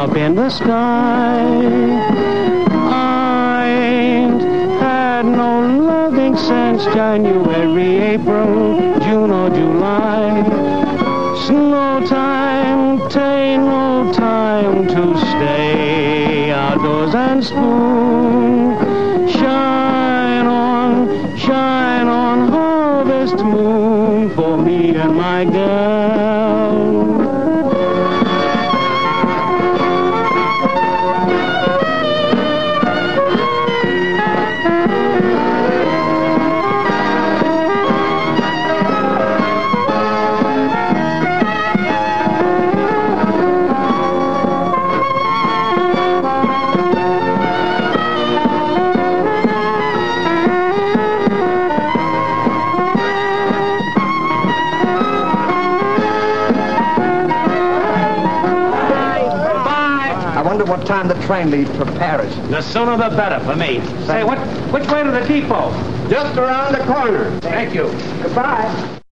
up in the sky. I ain't had no loving since January, April, June or July. Snow time, tain't no time to stay outdoors and spoon. Shine on, harvest moon for me and my girl. What time the train leaves for Paris? The sooner the better for me. Say, which way to the depot? Just around the corner. Thank you. Goodbye.